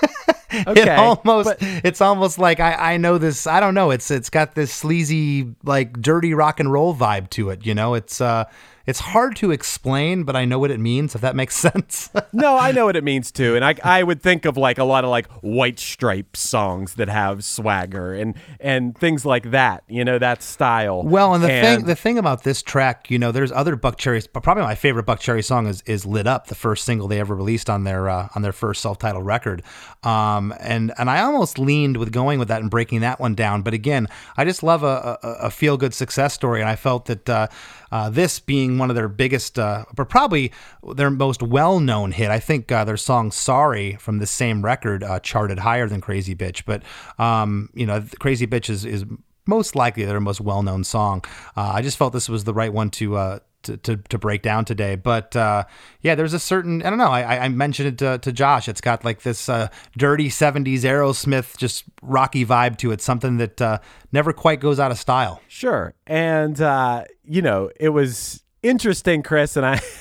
Okay, it almost but, it's almost like I, I know this. I don't know. It's it's got this sleazy, like dirty rock and roll vibe to it. You know, it's uh it's hard to explain, but I know what it means, if that makes sense. No, I know what it means too. And I I would think of like a lot of like White Stripes songs that have swagger and and things like that, you know, that style. Well, and the and, thing the thing about this track, you know, there's other Buckcherry, but probably my favorite Buckcherry song is is Lit Up, the first single they ever released on their uh, on their first self-titled record. Um and and I almost leaned with going with that and breaking that one down, but again, I just love a a, a feel-good success story, and I felt that uh, uh, this being one of their biggest, uh, but probably their most well-known hit. I think uh, their song "Sorry" from the same record uh, charted higher than "Crazy Bitch," but um, you know, "Crazy Bitch" is is most likely their most well-known song. Uh, I just felt this was the right one to uh, to, to, to break down today. But uh, yeah, there's a certain, I don't know, I, I mentioned it to, to Josh. It's got like this uh, dirty seventies Aerosmith, just rocky vibe to it, something that uh, never quite goes out of style. Sure. And, uh, you know, it was interesting, Chris, and I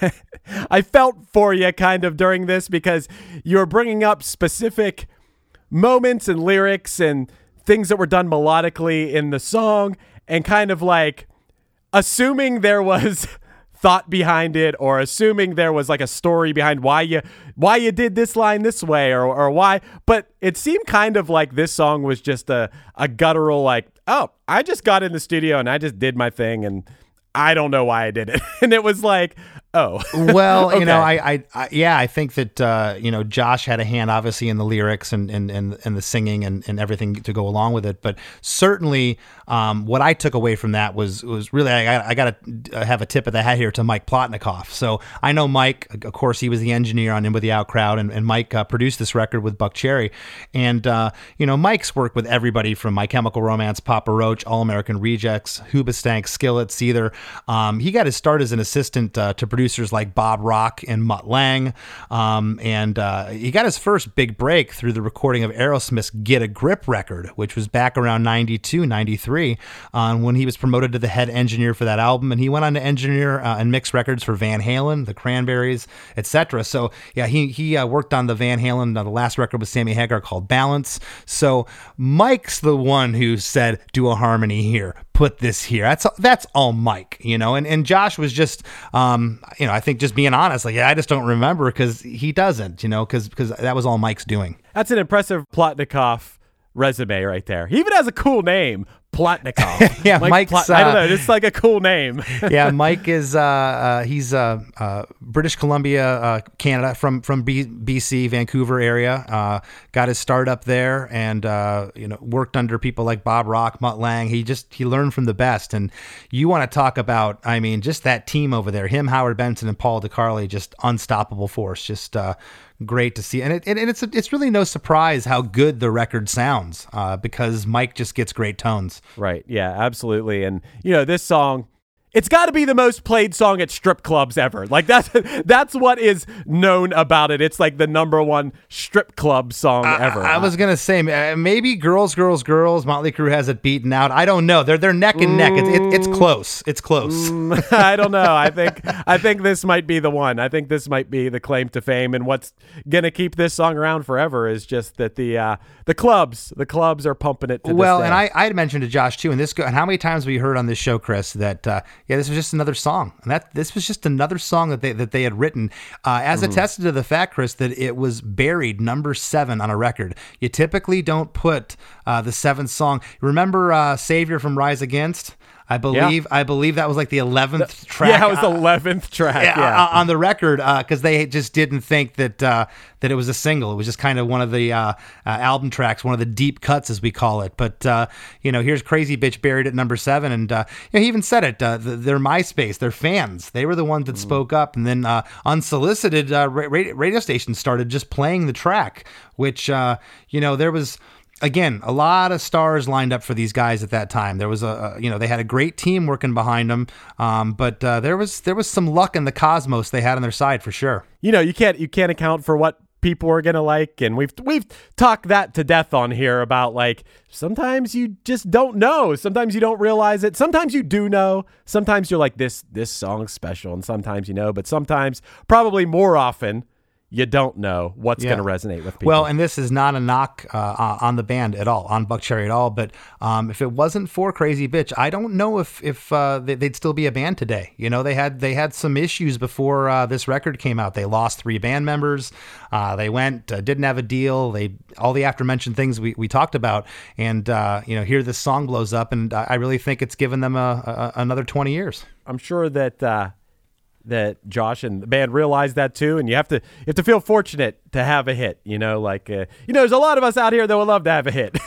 I felt for you kind of during this because you were bringing up specific moments and lyrics and things that were done melodically in the song and kind of like assuming there was thought behind it or assuming there was like a story behind why you why you did this line this way or or why, but it seemed kind of like this song was just a a guttural like, oh, I just got in the studio and I just did my thing and I don't know why I did it. And it was like, oh, well, okay. you know, I, I, I, yeah, I think that, uh, you know, Josh had a hand obviously in the lyrics and, and, and, and the singing and, and everything to go along with it. But certainly, um, what I took away from that was, was really, I got, I got to have a tip of the hat here to Mike Plotnikoff. So I know Mike, of course, he was the engineer on In With the Out Crowd, and, and Mike uh, produced this record with Buckcherry. And, uh, you know, Mike's worked with everybody from My Chemical Romance, Papa Roach, All American Rejects, Hoobastank, Skillet, Seether. Um, he got his start as an assistant uh, to producers like Bob Rock and Mutt Lange. Um, and uh, he got his first big break through the recording of Aerosmith's Get a Grip record, which was back around ninety-two, ninety-three, uh, when he was promoted to the head engineer for that album. And he went on to engineer uh, and mix records for Van Halen, the Cranberries, et cetera. So, yeah, he, he uh, worked on the Van Halen, uh, the last record with Sammy Hagar called Balance. So Mike's the one who said, do a harmony here, put this here. That's that's all Mike, you know. And and Josh was just, um, you know, I think just being honest, like, yeah, I just don't remember because he doesn't, you know, because because that was all Mike's doing. That's an impressive Plotnikoff resume right there. He even has a cool name, Plotnikoff. Yeah, Mike Mike's. Plot- Uh, I don't know, it's like a cool name. Yeah, Mike is. Uh, uh, he's uh, uh, British Columbia, uh, Canada, from from B- BC, Vancouver area. Uh, got his start up there, and uh, you know, worked under people like Bob Rock, Mutt Lange. He just he learned from the best. And you want to talk about? I mean, just that team over there. Him, Howard Benson, and Paul DeCarli, just unstoppable force. Just. Uh, Great to see, and it and it's it's really no surprise how good the record sounds uh, because Mike just gets great tones. Right? Yeah, absolutely. And you know, this song, it's got to be the most played song at strip clubs ever. Like that's that's what is known about it. It's like the number one strip club song I, ever. I was gonna say maybe Girls, Girls, Girls. Motley Crue has it beaten out. I don't know. They're they're neck and neck. It's it, it's close. It's close. Mm, I don't know. I think I think this might be the one. I think this might be the claim to fame. And what's gonna keep this song around forever is just that the uh, the clubs the clubs are pumping it. To well, this day. and I I had mentioned to Josh too, and this go, and how many times have we heard on this show, Chris, that. Uh, Yeah, this was just another song, and that this was just another song that they that they had written, uh, as mm-hmm. attested to the fact, Chris, that it was buried number seven on a record. You typically don't put uh, the seventh song. Remember uh, "Savior" from Rise Against? I believe yeah. I believe that was like the eleventh track. Yeah, it was the eleventh track. Yeah, yeah. on the record, because uh, they just didn't think that uh, that it was a single. It was just kind of one of the uh, uh, album tracks, one of the deep cuts, as we call it. But uh, you know, here's "Crazy Bitch" buried at number seven, and uh, you know, he even said it. Uh, the, their MySpace, their fans, they were the ones that mm. spoke up, and then uh, unsolicited uh, radio, radio stations started just playing the track, which uh, you know there was. Again, a lot of stars lined up for these guys at that time. There was a, a you know, they had a great team working behind them, um, but uh, there was there was some luck in the cosmos they had on their side for sure. You know, you can't you can't account for what people are gonna like, and we've we've talked that to death on here about like sometimes you just don't know, sometimes you don't realize it, sometimes you do know, sometimes you're like this this song's special, and sometimes you know, but sometimes probably more often. You don't know what's yeah. going to resonate with people. Well, and this is not a knock uh, on the band at all, on Buckcherry at all. But um, if it wasn't for Crazy Bitch, I don't know if if uh, they'd still be a band today. You know, they had they had some issues before uh, this record came out. They lost three band members. Uh, they went uh, didn't have a deal. They all the aforementioned things we, we talked about. And uh, you know, here this song blows up, and I really think it's given them a, a, another twenty years. I'm sure that. Uh... that Josh and the band realized that too, and you have to you have to feel fortunate to have a hit. You know, like uh, you know, there's a lot of us out here that would love to have a hit.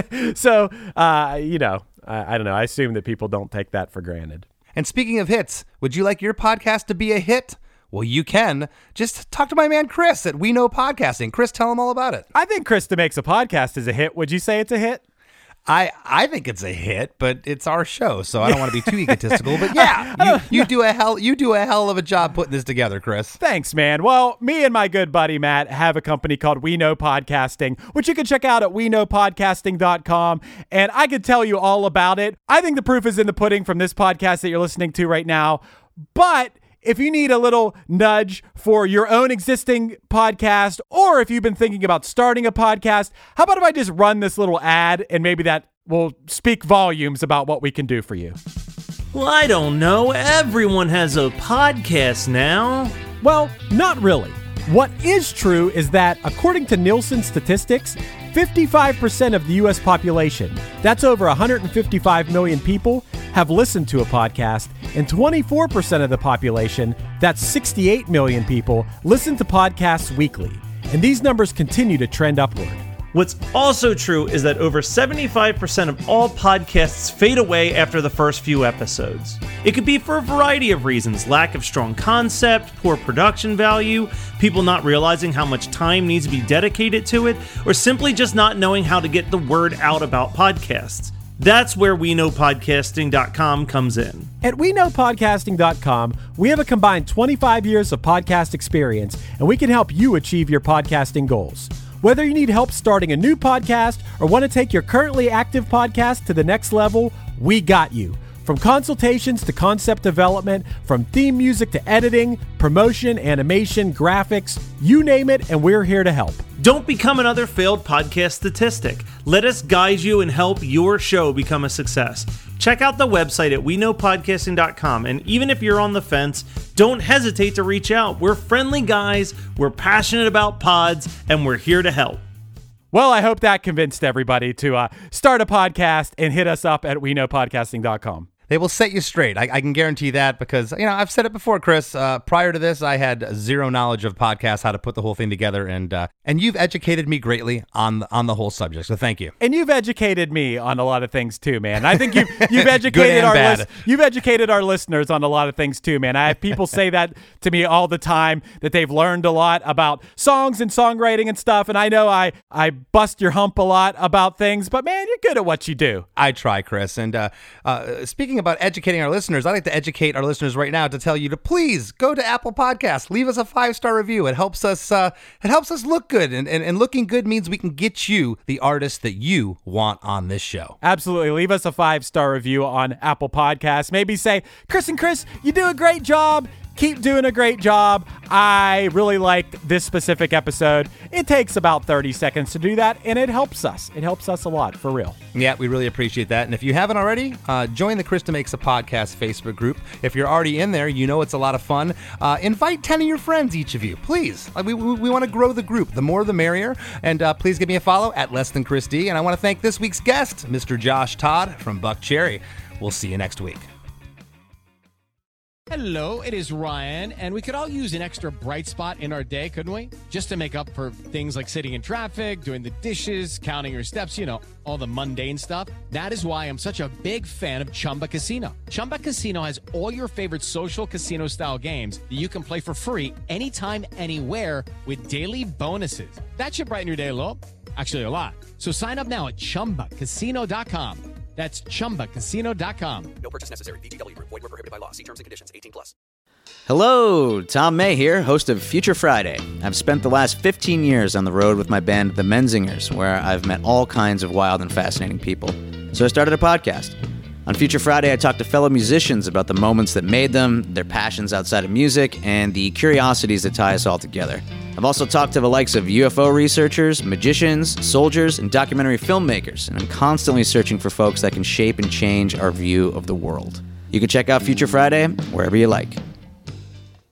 so uh, you know, I, I don't know. I assume that people don't take that for granted. And speaking of hits, would you like your podcast to be a hit? Well, you can. Just talk to my man Chris at We Know Podcasting. Chris, tell him all about it. I think Chris to Makes a Podcast is a hit. Would you say it's a hit? I, I think it's a hit, but it's our show, so I don't want to be too egotistical. But yeah, you, you do a hell you do a hell of a job putting this together, Chris. Thanks, man. Well, me and my good buddy Matt have a company called We Know Podcasting, which you can check out at we know podcasting dot com, and I could tell you all about it. I think the proof is in the pudding from this podcast that you're listening to right now, but if you need a little nudge for your own existing podcast, or if you've been thinking about starting a podcast, how about if I just run this little ad and maybe that will speak volumes about what we can do for you? Well, I don't know. Everyone has a podcast now. Well, not really. What is true is that, according to Nielsen statistics, fifty-five percent of the U S population, that's over one hundred fifty-five million people, have listened to a podcast, and twenty-four percent of the population, that's sixty-eight million people, listen to podcasts weekly. And these numbers continue to trend upward. What's also true is that over seventy-five percent of all podcasts fade away after the first few episodes. It could be for a variety of reasons: lack of strong concept, poor production value, people not realizing how much time needs to be dedicated to it, or simply just not knowing how to get the word out about podcasts. That's where we know podcasting dot com comes in. At we know podcasting dot com, we have a combined twenty-five years of podcast experience, and we can help you achieve your podcasting goals. Whether you need help starting a new podcast or want to take your currently active podcast to the next level, we got you. From consultations to concept development, from theme music to editing, promotion, animation, graphics, you name it, and we're here to help. Don't become another failed podcast statistic. Let us guide you and help your show become a success. Check out the website at we know podcasting dot com, and even if you're on the fence, don't hesitate to reach out. We're friendly guys, we're passionate about pods, and we're here to help. Well, I hope that convinced everybody to uh, start a podcast and hit us up at we know podcasting dot com. They will set you straight. I, I can guarantee that because, you know, I've said it before, Chris. Uh, prior to this, I had zero knowledge of podcasts, how to put the whole thing together, and uh, and you've educated me greatly on the, on the whole subject. So thank you. And you've educated me on a lot of things too, man. I think you've you've educated our lis- you've educated our listeners on a lot of things too, man. I have people say that to me all the time, that they've learned a lot about songs and songwriting and stuff. And I know I I bust your hump a lot about things, but man, you're good at what you do. I try, Chris. And uh, uh, speaking about educating our listeners, I'd like to educate our listeners right now to tell you to please go to Apple Podcasts, leave us a five-star review. It helps us uh, it helps us look good, and, and, and looking good means we can get you the artist that you want on this show. Absolutely. Leave us a five-star review on Apple Podcasts. Maybe say, Chris and Chris, you do a great job. Keep doing a great job. I really liked this specific episode. It takes about thirty seconds to do that, and it helps us. It helps us a lot, for real. Yeah, we really appreciate that. And if you haven't already, uh, join the Krista Makes a Podcast Facebook group. If you're already in there, you know it's a lot of fun. Uh, invite ten of your friends, each of you, please. Like, we we, we want to grow the group. The more, the merrier. And uh, please give me a follow at Less Than Chris D. And I want to thank this week's guest, Mister Josh Todd from Buck Cherry. We'll see you next week. Hello, it is Ryan, and we could all use an extra bright spot in our day, couldn't we? Just to make up for things like sitting in traffic, doing the dishes, counting your steps, you know, all the mundane stuff. That is why I'm such a big fan of Chumba Casino. Chumba Casino has all your favorite social casino-style games that you can play for free anytime, anywhere with daily bonuses. That should brighten your day a little. Actually, a lot. So sign up now at chumba casino dot com. That's chumba casino dot com. No purchase necessary. V G W Group. Void where prohibited by law. See terms and conditions. eighteen plus. Hello, Tom May here, host of Future Friday. I've spent the last fifteen years on the road with my band, The Menzingers, where I've met all kinds of wild and fascinating people. So I started a podcast. On Future Friday, I talk to fellow musicians about the moments that made them, their passions outside of music, and the curiosities that tie us all together. I've also talked to the likes of U F O researchers, magicians, soldiers, and documentary filmmakers, and I'm constantly searching for folks that can shape and change our view of the world. You can check out Future Friday wherever you like.